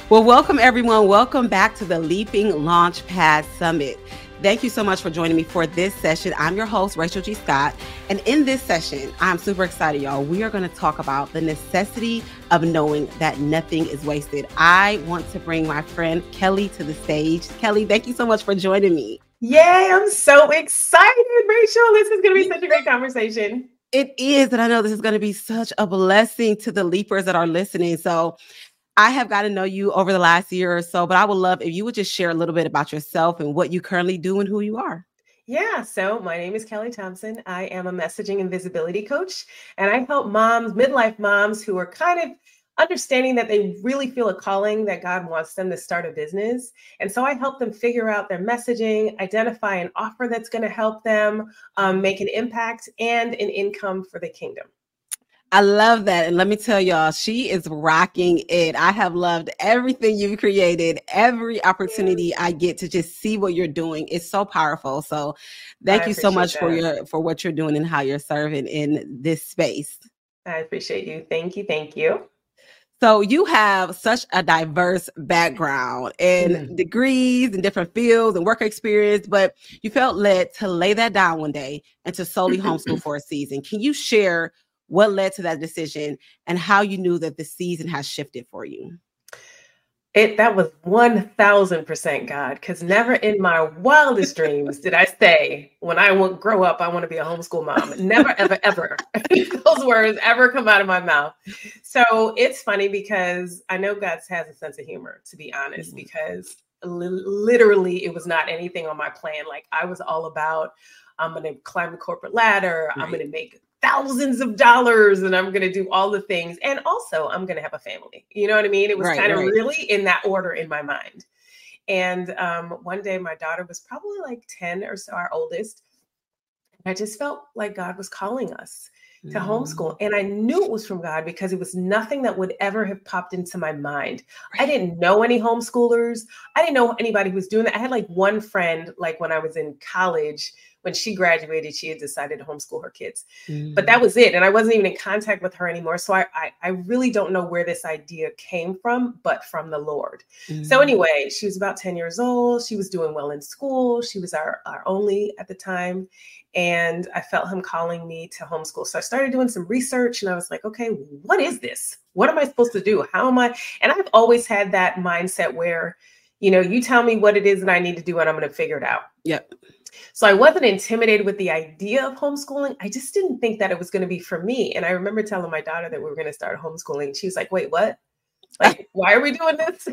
Well, welcome everyone. Welcome back to the Leaping Launchpad Summit. Thank you so much for joining me for this session. I'm your host, Rachel G. Scott. And in this session, I'm super excited, y'all. We are going to talk about the necessity of knowing that nothing is wasted. I want to bring my friend Kelly to the stage. Kelly, thank you so much for joining me. Yay, I'm so excited, Rachel. This is going to be such a great conversation. It is. And I know this is going to be such a blessing to the leapers that are listening. So I have got to know you over the last year or so, but I would love if you would just share a little bit about yourself and what you currently do and who you are. Yeah, so my name is Kelly Thompson. I am a messaging and visibility coach, and I help moms, midlife moms who are kind of understanding that they really feel a calling that God wants them to start a business. And so I help them figure out their messaging, identify an offer that's going to help them make an impact and an income for the kingdom. I love that. And let me tell y'all, she is rocking it. I have loved everything you've created, every opportunity I get to just see what you're doing. It's so powerful. So thank you so much for what you're doing and how you're serving in this space. I appreciate you. Thank you. Thank you. So you have such a diverse background and degrees in different fields and work experience, but you felt led to lay that down one day and to solely homeschool for a season. Can you share what led to that decision and how you knew that the season has shifted for you? That was 1000% God, because never in my wildest dreams did I say, when I grow up, I want to be a homeschool mom. Never, ever, ever. Those words ever come out of my mouth. So it's funny because I know God has a sense of humor, to be honest, because literally it was not anything on my plan. Like I was all about, I'm going to climb the corporate ladder. Right. I'm going to make thousands of dollars and I'm going to do all the things. And also I'm going to have a family. You know what I mean? It was kind of really in that order in my mind. And one day my daughter was probably like 10 or so, our oldest. I just felt like God was calling us to homeschool. And I knew it was from God because it was nothing that would ever have popped into my mind. Right. I didn't know any homeschoolers. I didn't know anybody who was doing that. I had like one friend, like when I was in college, when she graduated, she had decided to homeschool her kids, but that was it. And I wasn't even in contact with her anymore. So I really don't know where this idea came from, but from the Lord. So anyway, she was about 10 years old. She was doing well in school. She was our only at the time. And I felt him calling me to homeschool. So I started doing some research and I was like, okay, what is this? What am I supposed to do? How am I? And I've always had that mindset where, you know, you tell me what it is that I need to do and I'm going to figure it out. Yep. So I wasn't intimidated with the idea of homeschooling. I just didn't think that it was going to be for me. And I remember telling my daughter that we were going to start homeschooling. She was like, wait, what? Like, why are we doing this?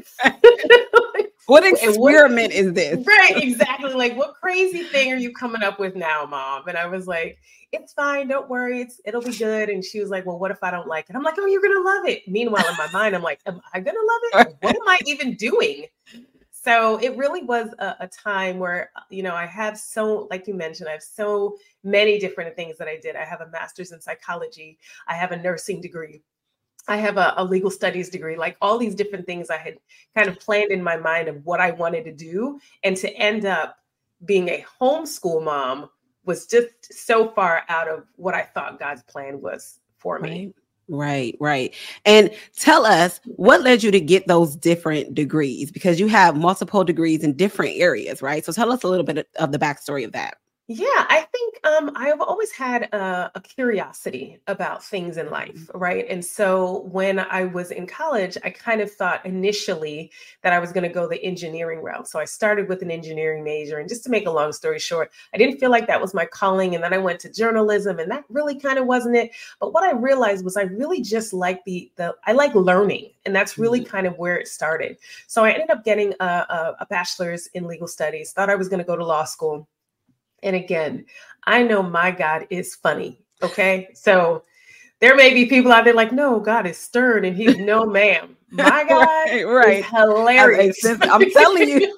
What experiment is this? Right, exactly. Like, what crazy thing are you coming up with now, Mom? And I was like, it's fine. Don't worry. It'll be good. And she was like, well, what if I don't like it? I'm like, oh, you're going to love it. Meanwhile, in my mind, I'm like, am I going to love it? What am I even doing? So it really was a time where, you know, I have like you mentioned, I have so many different things that I did. I have a master's in psychology. I have a nursing degree. I have a legal studies degree, like all these different things I had kind of planned in my mind of what I wanted to do. And to end up being a homeschool mom was just so far out of what I thought God's plan was for me. Right. And tell us what led you to get those different degrees, because you have multiple degrees in different areas, right? So tell us a little bit of the backstory of that. Yeah, I think I've always had a curiosity about things in life, right? And so when I was in college, I kind of thought initially that I was going to go the engineering route. So I started with an engineering major. And just to make a long story short, I didn't feel like that was my calling. And then I went to journalism and that really kind of wasn't it. But what I realized was I really just like I like learning. And that's really kind of where it started. So I ended up getting a bachelor's in legal studies, thought I was going to go to law school. And again, I know my God is funny. Okay. So there may be people out there like, no, God is stern. And he's no, ma'am. My God is hilarious. I'm telling you.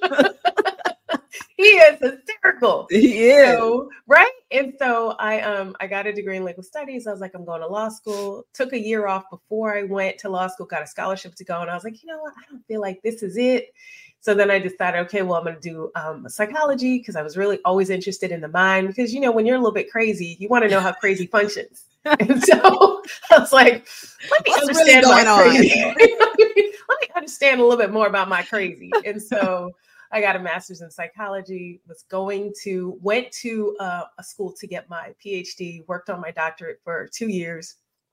He is hysterical. He is. So, right. And so I got a degree in legal studies. I was like, I'm going to law school. Took a year off before I went to law school, got a scholarship to go. And I was like, you know what? I don't feel like this is it. So then I decided, okay, well, I'm going to do psychology because I was really always interested in the mind because, you know, when you're a little bit crazy, you want to know how crazy functions. And so I was like, let me understand my crazy. Let me understand a little bit more about my crazy. And so I got a master's in psychology, went to a school to get my PhD, worked on my doctorate for 2 years.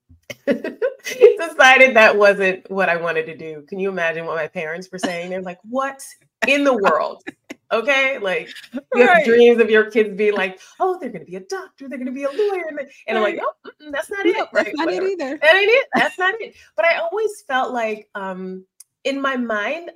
Decided that wasn't what I wanted to do. Can you imagine what my parents were saying? They're like, what in the world? Okay. Like you have dreams of your kids being like, oh, they're going to be a doctor. They're going to be a lawyer. And I'm like, no, that's not it. Right? That's not it either. That ain't it. That's not it. But I always felt like, in my mind,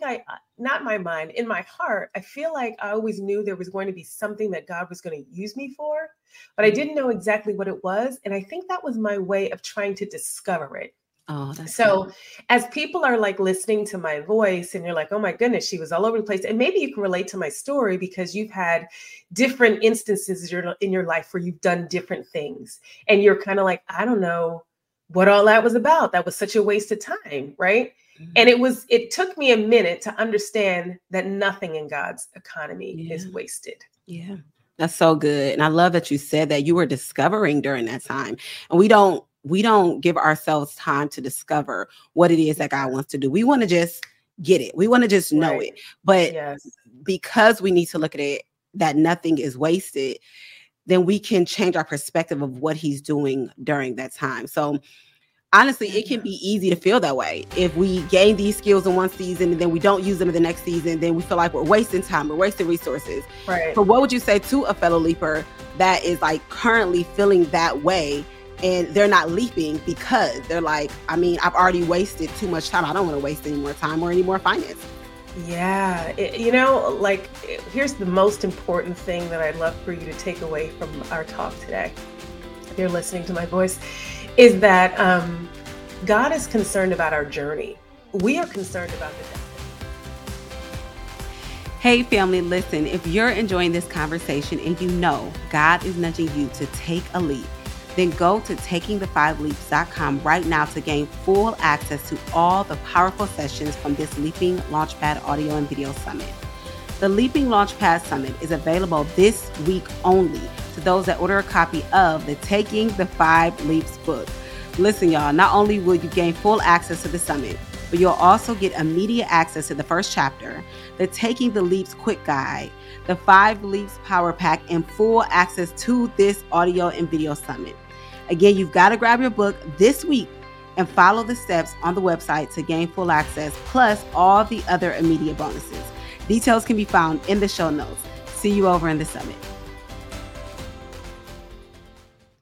in my heart, I feel like I always knew there was going to be something that God was going to use me for, but I didn't know exactly what it was. And I think that was my way of trying to discover it. Oh, that's so good. As people are like listening to my voice and you're like, oh my goodness, she was all over the place. And maybe you can relate to my story because you've had different instances in your life where you've done different things. And you're kind of like, I don't know what all that was about. That was such a waste of time, right? Mm-hmm. And it took me a minute to understand that nothing in God's economy is wasted. Yeah, that's so good. And I love that you said that you were discovering during that time. And we don't give ourselves time to discover what it is that God wants to do. We want to just get it. We want to just know it. But because we need to look at it, that nothing is wasted, then we can change our perspective of what he's doing during that time. So honestly, it can be easy to feel that way. If we gain these skills in one season and then we don't use them in the next season, then we feel like we're wasting time, we're wasting resources. Right. So what would you say to a fellow leaper that is like currently feeling that way and they're not leaping because they're like, I mean, I've already wasted too much time. I don't want to waste any more time or any more finance. Yeah. Here's the most important thing that I'd love for you to take away from our talk today. If you're listening to my voice, is that God is concerned about our journey. We are concerned about the destiny. Hey family, listen, if you're enjoying this conversation and you know God is nudging you to take a leap, then go to takingthe5leaps.com right now to gain full access to all the powerful sessions from this Leaping Launchpad Audio and Video Summit. The Leaping Launchpad Summit is available this week only to those that order a copy of the Taking the 5 Leaps book. Listen, y'all, not only will you gain full access to the summit, but you'll also get immediate access to the first chapter, the Taking the Leaps Quick Guide, the 5 Leaps Power Pack, and full access to this audio and video summit. Again, you've got to grab your book this week and follow the steps on the website to gain full access, plus all the other immediate bonuses. Details can be found in the show notes. See you over in the summit.